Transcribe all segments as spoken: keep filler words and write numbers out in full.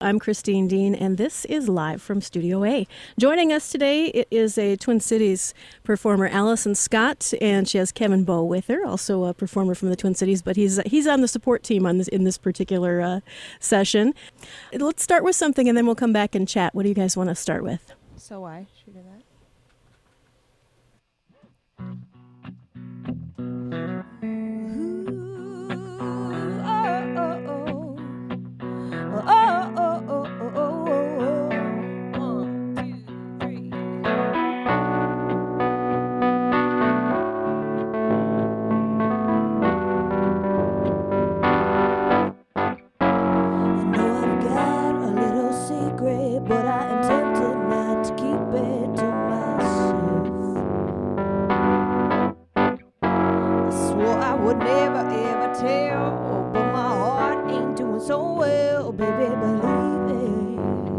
I'm Christine Dean, and this is Live from Studio A. Joining us today is a Twin Cities performer, Allison Scott, and she has Kevin Bowe with her, also a performer from the Twin Cities, but he's he's on the support team on this in this particular uh, session. Let's start with something, and then we'll come back and chat. What do you guys want to start with? So why should we do that? But I am tempted not to keep it to myself. I swore I would never ever tell, but my heart ain't doing so well, baby, believe it.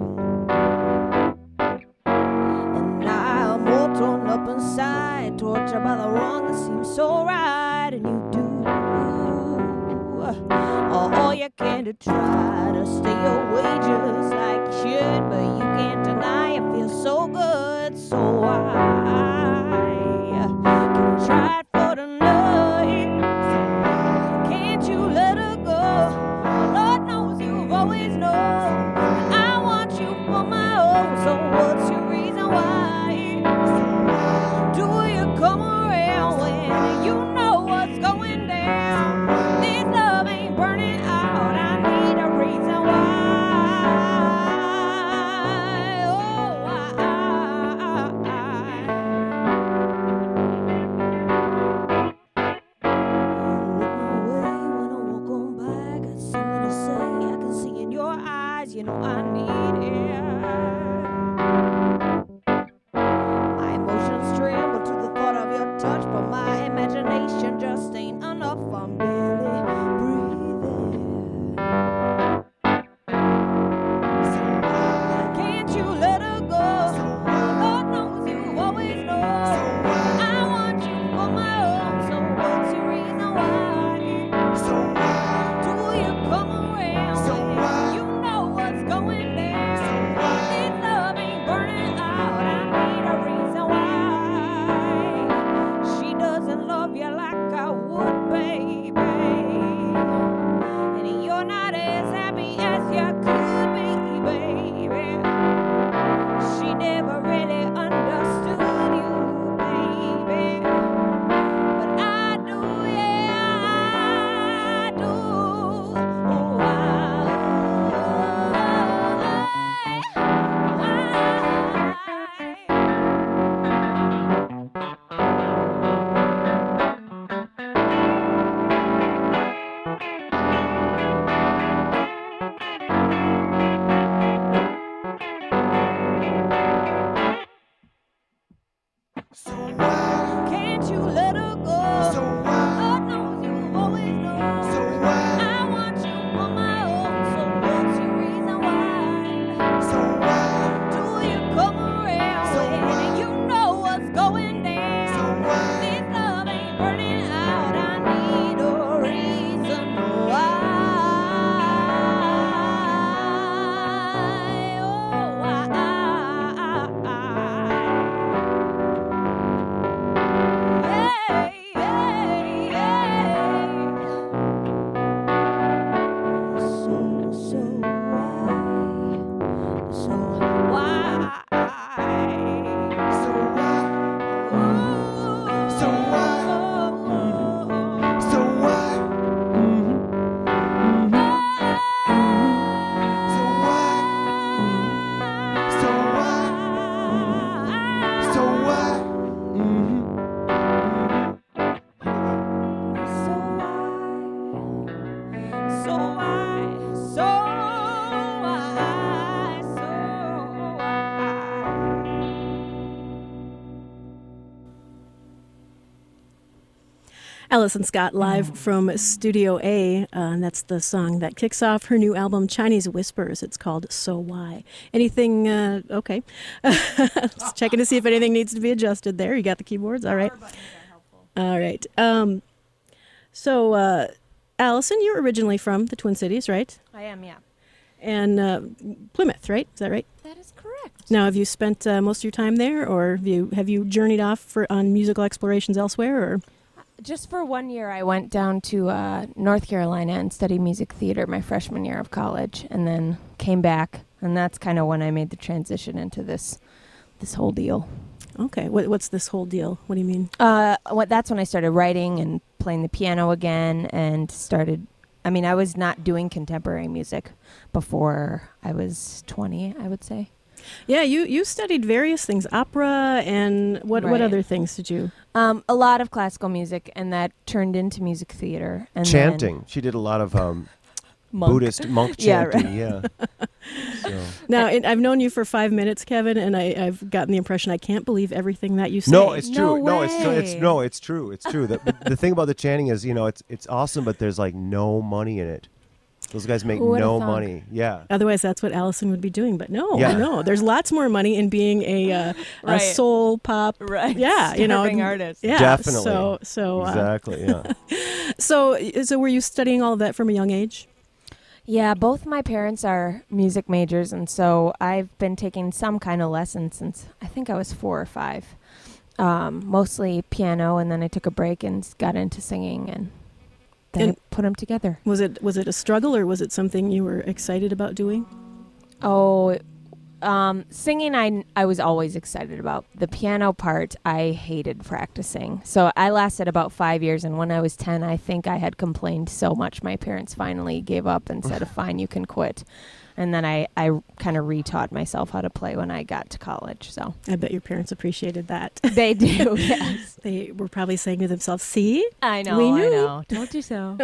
And now I'm all torn up inside, tortured by the wrong that seems so right, and you do all you can to try to stay away just like you should, but you can't deny it feels so good. So I can try it for tonight. Can't you let her go? Lord knows you've always known, and I want you for my own. So what's your reason why? Do you come around when you know what's going down? This love ain't burning out. I need a reason why. Oh, I, I, I, You look my way when I walk on by. Got something to say, I can see in your eyes. You know I need it. My emotions tremble to the thought of your touch, but my imagination just ain't enough. I'm barely breathing. Can't you let her go? Lord knows you've always known. I want you for my own. So what's your reason why? Do you come around when you know what's going down? This love ain't burning out. I need a reason why. She doesn't love you like I would, baby, and you're not as happy as you could be, baby. She never really understood you, baby, but I do, yeah, I do. Oh, I, Can't you let her go? Lord knows you've always known. I want you for my own. So what's your reason why? Do you come around when you know what's going down? This love ain't burning out. I need a reason why. Oh, I, I, I, Allison Scott, live from Studio A, uh, and that's the song that kicks off her new album, Chinese Whispers. It's called So Why. Anything, uh, okay. Just checking to see if anything needs to be adjusted there. You got the keyboards? All right. All right. Um, so, uh, Allison, you're originally from the Twin Cities, right? I am, yeah. and uh, Plymouth, right? Is that right? That is correct. Now, have you spent uh, most of your time there, or have you have you journeyed off for on musical explorations elsewhere? Or Just for one year, I went down to uh, North Carolina and studied music theater my freshman year of college, and then came back, and that's kind of when I made the transition into this this whole deal. okay, what, what's this whole deal? What do you mean? Uh, what, that's when I started writing and playing the piano again, and started. I mean, I was not doing contemporary music before I was twenty, I would say. Yeah, you, you studied various things, opera, and what what Right. other things did you? Um, a lot of classical music, and that turned into music theater. And Chanting. She did a lot of um, Monk. Buddhist monk Yeah, chanting. Yeah. So. Now, it, I've known you for five minutes, Kevin, and I, I've gotten the impression I can't believe everything that you say. No, it's No true. No, it's true. It's way. no, it's true. It's true. The, the thing about the chanting is, you know, it's it's awesome, but there's like no money in it. Those guys make Who would've no thunk? money. Yeah. Otherwise, that's what Allison would be doing. But no, Yeah. no, there's lots more money in being a, uh, a Right. soul pop. Right. Yeah, you know, Starving artist. Yeah, Definitely. So, so, uh, Exactly. Yeah. so, so, were you studying all of that from a young age? Yeah, both my parents are music majors, and so I've been taking some kind of lessons since I think I was four or five. Um, mostly piano, and then I took a break and s- got into singing, and then And- I put them together. Was it was it a struggle, or was it something you were excited about doing? Oh, um, singing I, I was always excited about. The piano part I hated practicing. So I lasted about five years, and when I was ten, I think I had complained so much my parents finally gave up and said, fine, you can quit. And then I, I kind of retaught myself how to play when I got to college. So I bet your parents appreciated that. they do, yes. They were probably saying to themselves, "See, I know, We knew. I know. Told you so.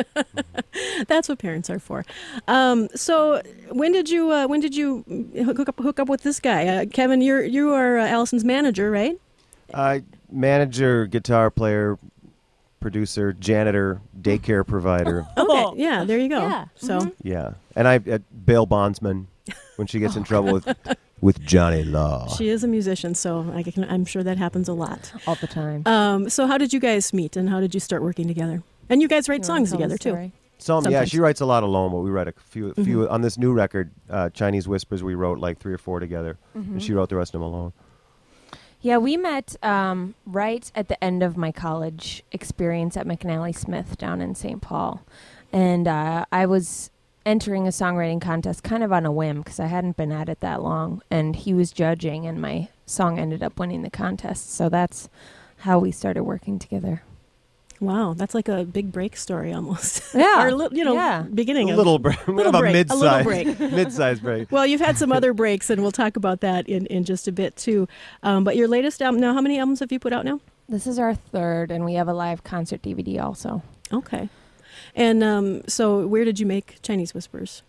that's what parents are for." Um, so, when did you uh, when did you hook up hook up with this guy, uh, Kevin? You're you are uh, Allison's manager, right? Uh, manager, guitar player, producer, janitor, daycare provider. Okay, yeah, there you go. Yeah, So, mhm. Yeah. And I uh, bail bondsman when she gets in trouble with with Johnny Law. she is a musician, so I can, I'm sure that happens a lot. All the time. Um, so, how did you guys meet, and how did you start working together? And you guys write You wanna songs tell the together too. story? Some, yeah, Sometimes. she writes a lot alone, but we write a few, few Mhm. on this new record, uh, Chinese Whispers. We wrote like three or four together, and she wrote the rest of them alone. Yeah, we met um, right at the end of my college experience at McNally Smith down in Saint Paul. And uh, I was entering a songwriting contest kind of on a whim because I hadn't been at it that long. And he was judging, and my song ended up winning the contest. So that's how we started working together. Wow, that's like a big break story almost. Yeah. or li- you know, Yeah. beginning A of little break, little a break, a mid-size, little break. mid-size break. Well, you've had some other breaks, and we'll talk about that in, in just a bit too. Um, but your latest album now, how many albums have you put out now? This is our third, and we have a live concert D V D also. Okay. And um, so, where did you make Chinese Whispers?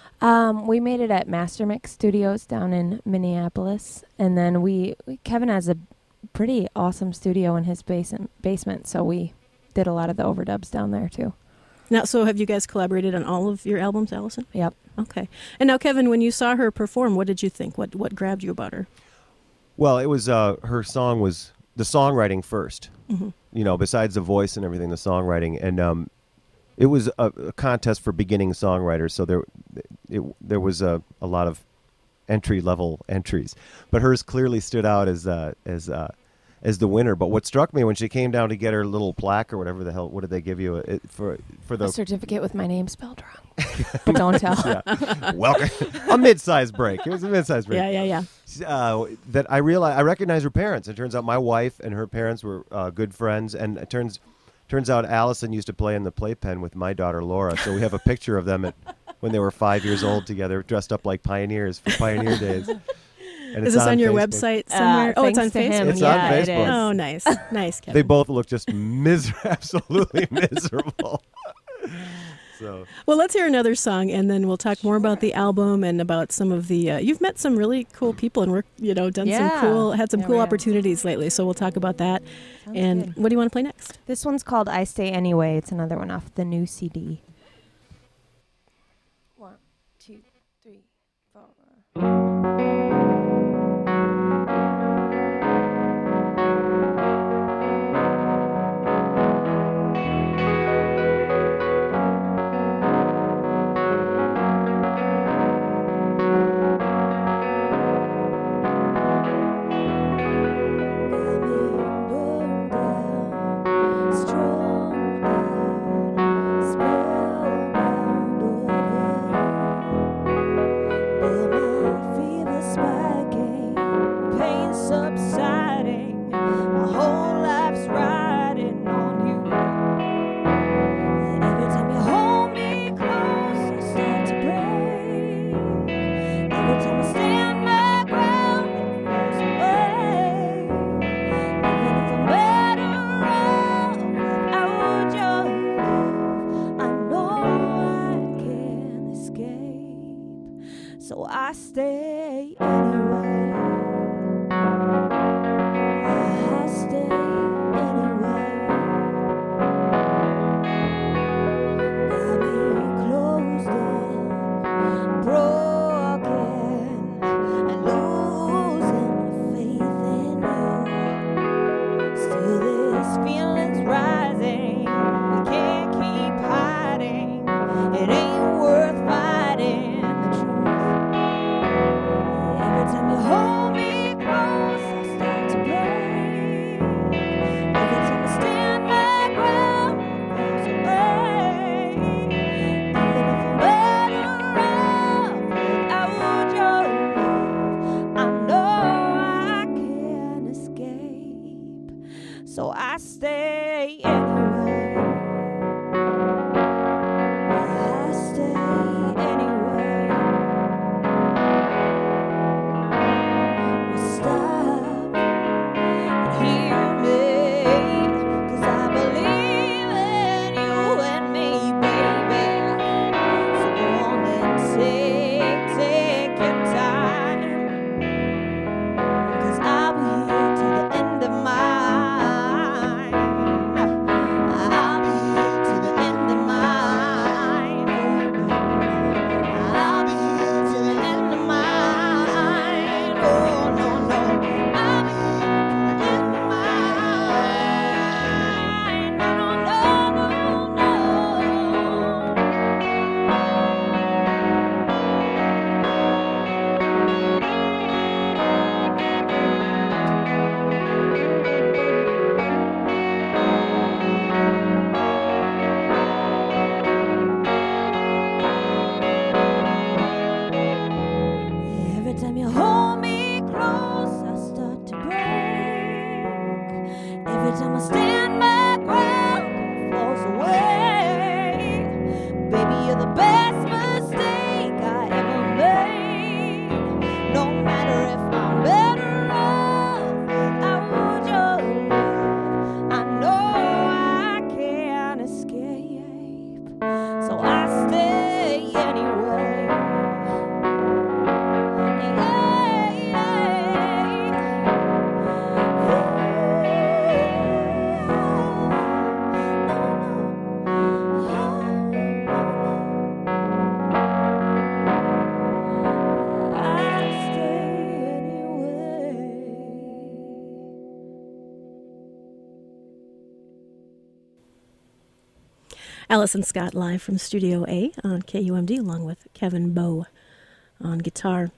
Um, we made it at Master Mix Studios down in Minneapolis, and then we, we Kevin has a pretty awesome studio in his basement basement, so we did a lot of the overdubs down there too. Now, so have you guys collaborated on all of your albums, Allison? Yep. Okay. And now, Kevin, when you saw her perform, what did you think? What what grabbed you about her? Well, it was uh, her song was the songwriting first. Mhm. You know, besides the voice and everything, the songwriting, and um, it was a, a contest for beginning songwriters. So there, it, there was a, a lot of entry level entries, but hers clearly stood out as uh, as uh, as the winner. But what struck me when she came down to get her little plaque or whatever the hell, what did they give you it, for for A the certificate with my name spelled wrong. But don't tell. yeah. Welcome a mid-sized break. It was a mid-sized break. Yeah, yeah, yeah. Uh, that I realized I recognized her parents. It turns out my wife and her parents were uh, good friends, and it turns turns out Allison used to play in the playpen with my daughter Laura. So we have a picture of them at when they were five years old together, dressed up like pioneers for Pioneer Days. And Is it's this on, your Facebook. website somewhere? Uh, oh, it's on thanks to him. Facebook. It's yeah, on it Facebook. is. Oh, nice, nice, Kevin. They both look just miserable, absolutely miserable. So Well, let's hear another song, and then we'll talk more about the album and about some of the. Uh, you've met some really cool people and worked, you know, done Yeah. some cool, had some Yeah, cool we have. opportunities lately. So we'll talk about that. Sounds and good. what do you want to play next? This one's called I Stay Anyway. It's another one off the new C D. One, two, three, four. stay anyway. I stay anyway. Got me closed in, broken, and losing faith in you. Still, this feeling's rising. We can't keep hiding. It ain't worth fighting the truth. Every time you hold me close, I start to break. Every time I stand my ground, it falls away. Even if I'm better off without your love, I know I can't escape. So I stay anyway. I stay anyway. Stop and hear me, 'cause I believe in you and me, baby. So go on and take, take your time, 'cause I'll be here till the end of mine. I'll be here till the end of mine. I'll be here till the end of mine. Oh, no, no. I'll be here till the end of mine. No, no, no, no, no. Every time you hold me close, I start to break. Every time I stand my ground, it falls away. Baby, you're the best mistake I ever made. No matter if I'm better off without your love, I know I can't escape. So I stay anyway. Allison Scott live from Studio A on K U M D, along with Kevin Bowe on guitar.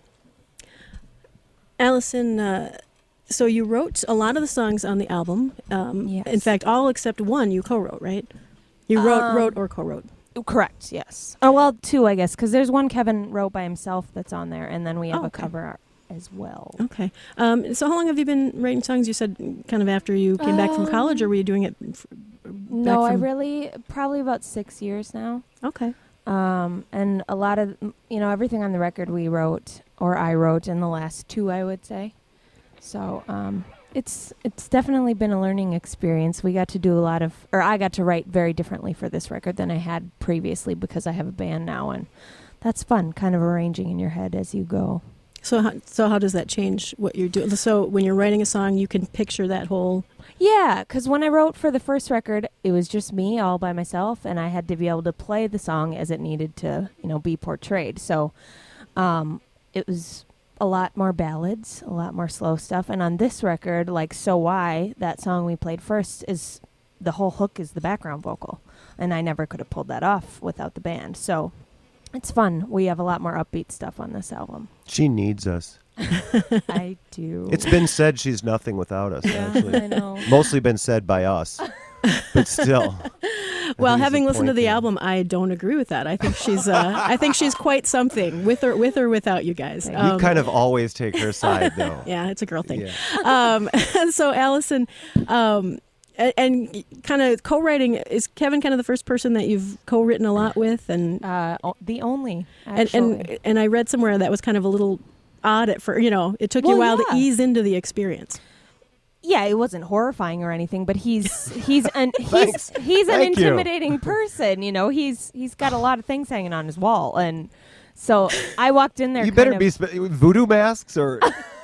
Allison, uh, so you wrote a lot of the songs on the album. Um, Yes. In fact, all except one you co-wrote, right? You wrote, Um, wrote or co-wrote. Correct, yes. Oh, well, two, I guess, because there's one Kevin wrote by himself that's on there, and then we have Oh, a okay. cover art as well. Okay. Um, so how long have you been writing songs? You said kind of after you came back from college, or were you doing it f- No, back I from- really, probably about six years now. Okay. Um, and a lot of, you know, everything on the record we wrote, or I wrote in the last two, I would say. So um, it's it's definitely been a learning experience. We got to do a lot of, or I got to write very differently for this record than I had previously because I have a band now, and that's fun, kind of arranging in your head as you go. So how, so how does that change what you're doing? So when you're writing a song, you can picture that whole... Yeah, because when I wrote for the first record, it was just me all by myself, and I had to be able to play the song as it needed to, you know, be portrayed. So um, it was a lot more ballads, a lot more slow stuff. And on this record, like So Why, that song we played first, is the whole hook is the background vocal. And I never could have pulled that off without the band. So it's fun. We have a lot more upbeat stuff on this album. She needs us. I do. It's been said she's nothing without us, yeah, actually. I know. Mostly been said by us. But still. Well, think it's having the listened to point the there. album, I don't agree with that. I think she's uh, I think she's quite something, with or with or without you guys. We We Um, kind of always take her side, though. yeah, it's a girl thing. Yeah. Um, so Allison, um, and, and kind of co-writing, is Kevin kind of the first person that you've co-written a lot with, and Uh, o- the only, and, actually. and and I read somewhere that was kind of a little odd at first. You know, it took you a Well, while yeah. to ease into the experience. Yeah, it wasn't horrifying or anything, but he's he's an he's Thanks. he's an Thank you. intimidating person. You know, he's he's got a lot of things hanging on his wall, and So I walked in there. You kind better of be spe- voodoo masks or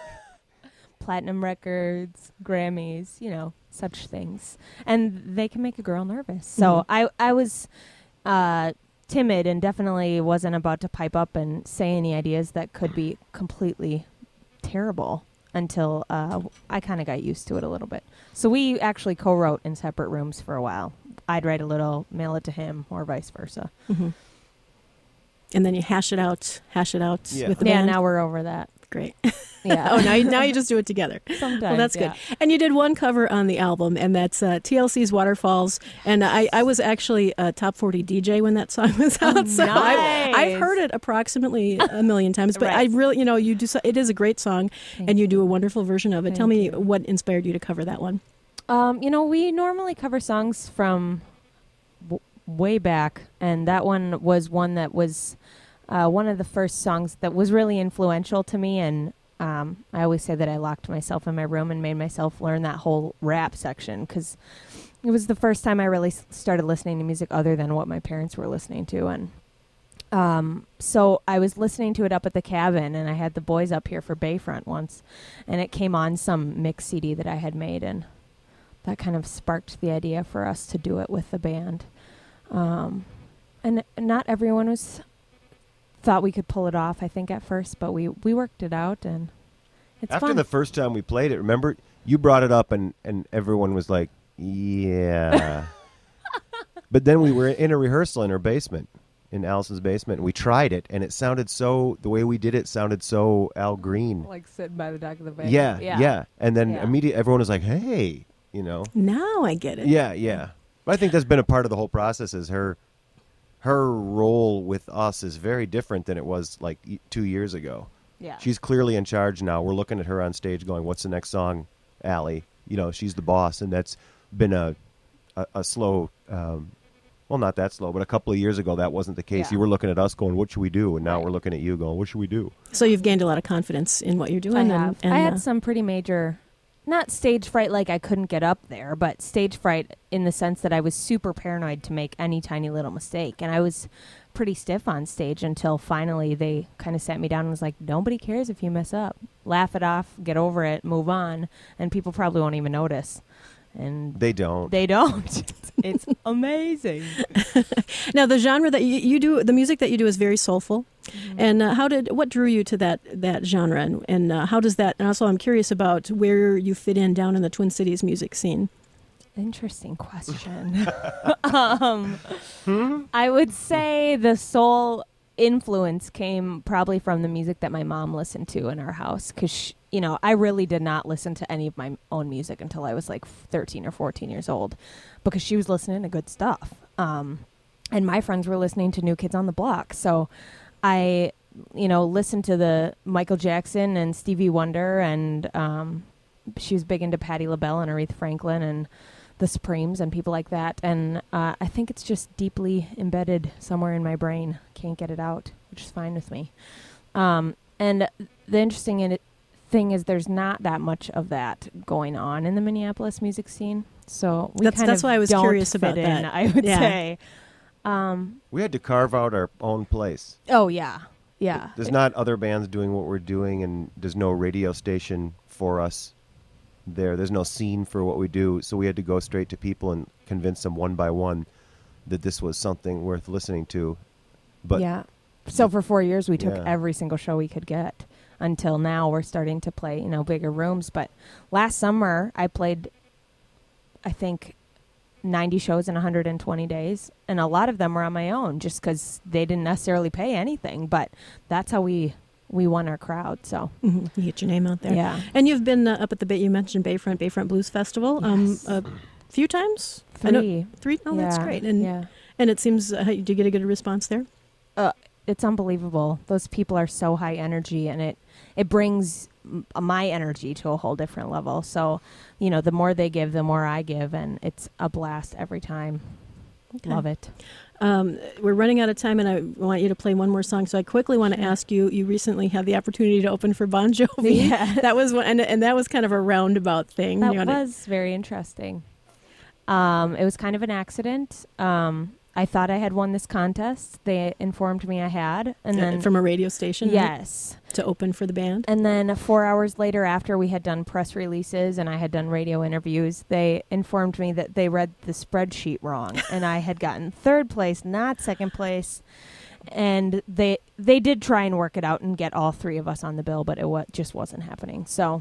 platinum records, Grammys, you know, such things, and they can make a girl nervous. So Mhm. I I was uh, timid and definitely wasn't about to pipe up and say any ideas that could be completely terrible until uh, I kind of got used to it a little bit. So we actually co-wrote in separate rooms for a while. I'd write a little, mail it to him, or vice versa. Mhm. And then you hash it out, hash it out Yeah. with the Yeah, band. now we're over that. Great. Yeah. Oh, now you, now you just do it together. Sometimes. Well, that's yeah. good. And you did one cover on the album, and that's uh, T L C's Waterfalls. And I, I was actually a top forty D J when that song was out. Oh, so I, nice. I've heard it approximately a million times. But Right. I really, you know, you do. So, it is a great song, Thank and you do a wonderful version of it. Thank Tell me you. what inspired you to cover that one. Um, you know, we normally cover songs from w- way back, and that one was one that was uh, one of the first songs that was really influential to me. And um, I always say that I locked myself in my room and made myself learn that whole rap section because it was the first time I really s- started listening to music other than what my parents were listening to. And um, so I was listening to it up at the cabin, and I had the boys up here for Bayfront once, and it came on some mix C D that I had made, and that kind of sparked the idea for us to do it with the band. Um, and not everyone was thought we could pull it off, I think, at first, but we, we worked it out, and it's after fun. the first time we played it, remember you brought it up and, and everyone was like, yeah. But then we were in a rehearsal in her basement, in Allison's basement, and we tried it, and it sounded so, the way we did it sounded so Al Green. Like sitting by the dock of the van. Yeah, yeah. And then Yeah. immediately everyone was like, hey, you know. Now I get it. Yeah, yeah. But I think that's been a part of the whole process is her her role with us is very different than it was like e- two years ago. Yeah. She's clearly in charge now. We're looking at her on stage going, what's the next song, Allie? You know, she's the boss, and that's been a a, a slow, um, well, not that slow, but a couple of years ago that wasn't the case. Yeah. You were looking at us going, what should we do? And now Right. we're looking at you going, what should we do? So you've gained a lot of confidence in what you're doing. I and, have. and, I had uh, some pretty major, not stage fright like I couldn't get up there, but stage fright in the sense that I was super paranoid to make any tiny little mistake. And I was pretty stiff on stage until finally they kind of sat me down and was like, nobody cares if you mess up. Laugh it off, get over it, move on, and people probably won't even notice. And They don't. they don't. It's amazing. Now the genre that you, you do, the music that you do is very soulful. Mm-hmm. And uh, how did what drew you to that that genre, and, and uh, how does that? And also, I'm curious about where you fit in down in the Twin Cities music scene. Interesting question. um, I would say the soul influence came probably from the music that my mom listened to in our house. Because, you know, I really did not listen to any of my own music until I was like thirteen or fourteen years old because she was listening to good stuff. Um, and my friends were listening to New Kids on the Block. So I, you know, listened to the Michael Jackson and Stevie Wonder, and um, she was big into Patti LaBelle and Aretha Franklin and the Supremes and people like that. And uh, I think it's just deeply embedded somewhere in my brain. Can't get it out, which is fine with me. Um, and the interesting in it, thing is there's not that much of that going on in the Minneapolis music scene. So we That's- kind that's of why I was don't curious fit about in, that. I would Yeah. say. Um, We had to carve out our own place. oh, yeah. Yeah. There's not other bands doing what we're doing, and there's no radio station for us there. There's no scene for what we do, so we had to go straight to people and convince them one by one that this was something worth listening to. But yeah. So for four years, we took Yeah. every single show we could get. Until now, we're starting to play, you know, bigger rooms. But last summer, I played, I think, ninety shows in one hundred twenty days, and a lot of them were on my own, just because they didn't necessarily pay anything. But that's how we we won our crowd. So Mm-hmm. You get your name out there. yeah, And you've been uh, up at the Bay. You mentioned Bayfront, Bayfront Blues Festival, Yes. um, a few times. I know- three. three. Oh, that's Yeah, great. And yeah. and it seems. Uh, do you get a good response there? It's unbelievable. Those people are so high energy, and it it brings m- my energy to a whole different level. So, you know, the more they give, the more I give, and it's a blast every time. Okay. Love it. Um, we're running out of time, and I want you to play one more song. So I quickly want to Sure. ask you. You recently had the opportunity to open for Bon Jovi. Yeah. That was one, and, and that was kind of a roundabout thing. That You wanna- was very interesting. Um, it was kind of an accident. Um, I thought I had won this contest. They informed me I had, and Uh, then from a radio station, right? yes, To open for the band. and then four hours later, after we had done press releases and I had done radio interviews, they informed me that they read the spreadsheet wrong, and I had gotten third place, not second place. And they they did try and work it out and get all three of us on the bill, but it wa- just wasn't happening. So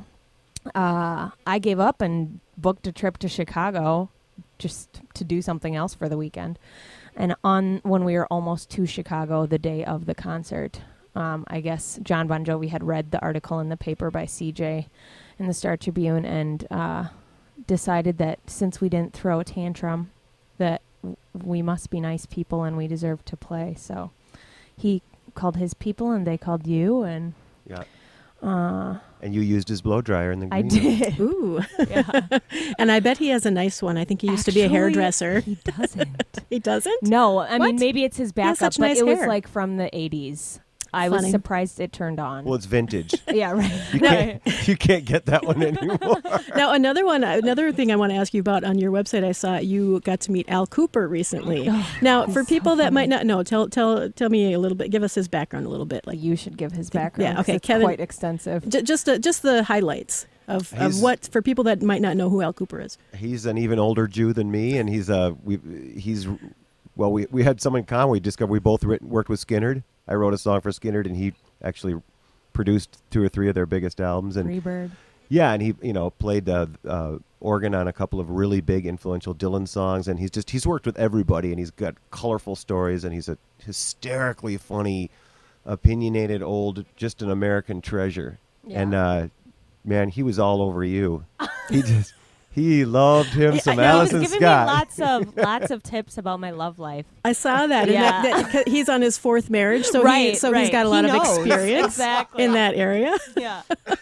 uh, I gave up and booked a trip to Chicago just to do something else for the weekend. And on when we were almost to Chicago, the day of the concert, um, I guess John Bon Jovi had read the article in the paper by C J in the Star Tribune and uh, decided that since we didn't throw a tantrum, that w- we must be nice people and we deserve to play. So he called his people and they called you, and Yeah. uh, And you used his blow dryer in the I green room. did. Ooh. Yeah. And I bet he has a nice one. I think he used to be a Actually, hairdresser. He doesn't. He doesn't? No, I What? mean maybe it's his He has backup, such but nice it was hair. like from the eighties. I was Funny. surprised it turned on. Well, it's vintage. yeah, right. You can't, you can't get that one anymore. Now, another one, another thing I want to ask you about on your website, I saw you got to meet Al Cooper recently. Now, he's for so people that might funny. not know, tell tell tell me a little bit, give us his background a little bit, like You should give his background. Yeah, 'cause okay, it's Kevin- quite extensive. j- just uh, just the highlights of, of He's- what for people that might not know who Al Cooper is. He's an even older Jew than me, and he's uh we he's well we we had someone in common. We discovered we both written, worked with Skinnerd. I wrote a song for Skinnerd, and he actually produced two or three of their biggest albums. And Freebird. yeah, and he you know played uh, uh, organ on a couple of really big influential Dylan songs, and he's just he's worked with everybody, and he's got colorful stories, and he's a hysterically funny, opinionated old, just an American treasure. Yeah. And uh, man, he was all over you. He just he loved him Yeah, some I know. He was He Alison was giving Scott. me lots of lots of tips about my love life. I saw that. Yeah. And that, that he's on his fourth marriage, so he Right, so he's right. got a lot He of knows. experience Exactly. in that area. Yeah.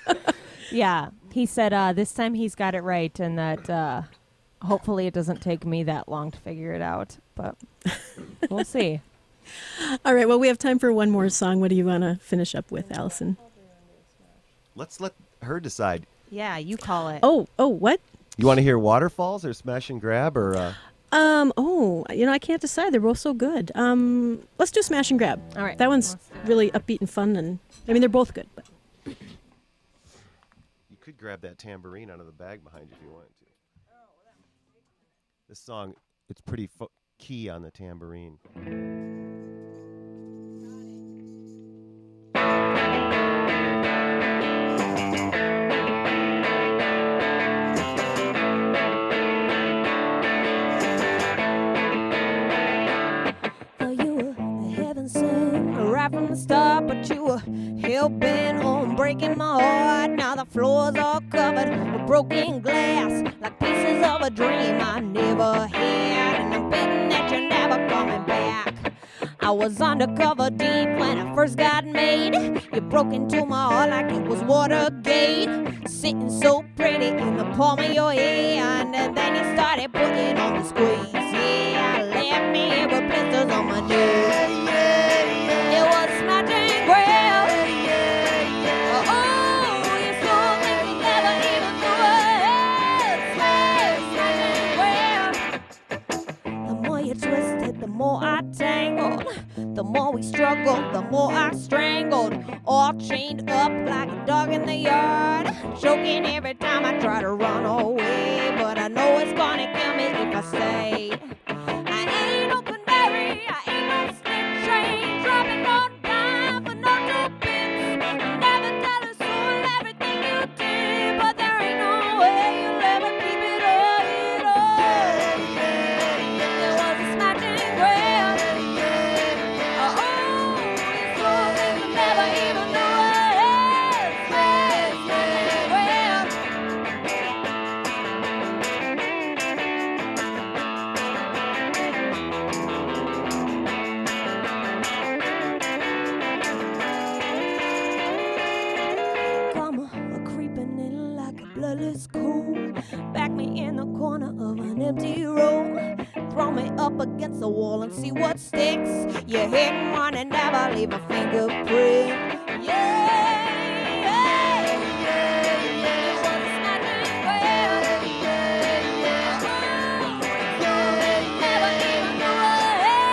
yeah. He said uh, this time he's got it right, and that uh, hopefully it doesn't take me that long to figure it out. But we'll see. All right. Well, we have time for one more song. What do you want to finish up with, Allison? Let's let her decide. Yeah, you call it. Oh, oh, what? You want to hear Waterfalls or Smash and Grab or uh, Um. Oh, you know, I can't decide. They're both so good. Um. Let's do Smash and Grab. All right. That one's Let's do that. really upbeat and fun, and I mean they're both good. But you could grab that tambourine out of the bag behind you if you wanted to. This song, it's pretty fo- key on the tambourine. Thought you were heaven sent right from the start, but you were hell bent on breaking my heart. Now the floor's all covered with broken glass, like pieces of a dream I never had. And I'm betting that you're never coming back. I was undercover deep when I first got made. You broke into my heart like it was Watergate, sitting so pretty in the palm of your hand, and then you started putting on the squeeze. Yeah, left me here with blisters on my knees. It was smash and grab. Oh, you stole things you never even knew I had. Smash, smash and grab. The more you twisted, the more I tangled. The more we struggled, the more I strangled. All chained up like a dog in the yard. Choking every time I try to run away. But I know it's gonna kill me if I stay. I ain't no canary, I ain't no snitch. I ain't dropping no dime for no two bits. Never tell a soul everything you did. But there ain't no way you'll ever keep it all. It was a smash and grab. Oh, you stole things you never even knew I had. Smash, smash and grab. Come a creeping in like a bloodless cool. Back me in the corner of an empty room. Throw me up against the wall and see what sticks. You hit and run and never leave a fingerprint. Yeah. It was a smash and grab. Oh, you never even knew I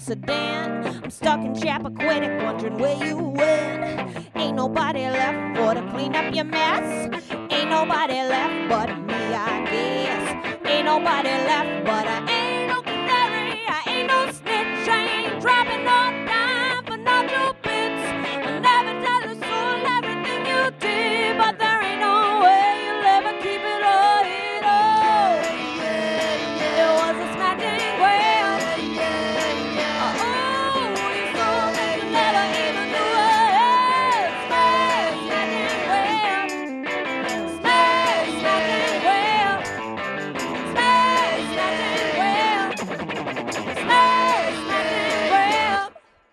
sedan. I'm stuck in Chappaquiddick, wondering where you went. Ain't nobody left for to clean up your mess. Ain't nobody left but me, I guess. Ain't nobody left but I ain't no canary. I ain't no snitch. I ain't dropping no dime for no two bits. I'll never tell a soul everything you did, but there ain't no way you'll ever keep it all. It all. It was a smacking well. Oh, you told me you never even knew it. Smash, smacking well. Smash, smacking well. Smash, smacking well. Smash, smacking well.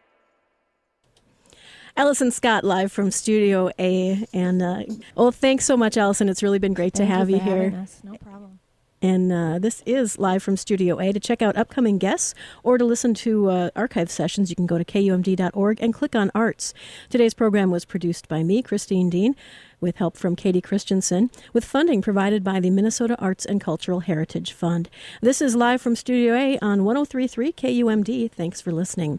Allison Scott live from Studio A. And, uh, well, thanks so much, Allison. It's really been great Thank to have you, for here. having us. No problem. And uh, this is Live from Studio A. To check out upcoming guests or to listen to uh, archive sessions, you can go to K U M D dot org and click on Arts. Today's program was produced by me, Christine Dean, with help from Katie Christensen, with funding provided by the Minnesota Arts and Cultural Heritage Fund. This is Live from Studio A on one oh three point three K U M D. Thanks for listening.